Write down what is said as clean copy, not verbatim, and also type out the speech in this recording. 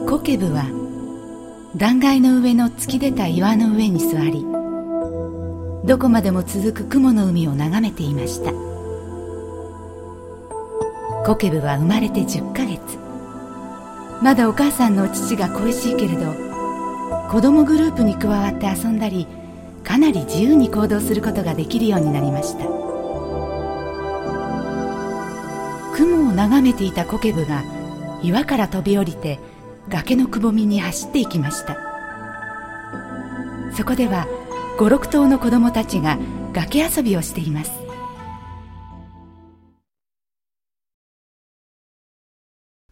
コケブは断崖の上の突き出た岩の上に座り、どこまでも続く雲の海を眺めていました。コケブは生まれて10ヶ月。まだお母さんのお乳が恋しいけれど、子供グループに加わって遊んだり、かなり自由に行動することができるようになりました。雲を眺めていたコケブが岩から飛び降りて崖のくぼみに走っていきました。そこでは5、6頭の子供たちが崖遊びをしています。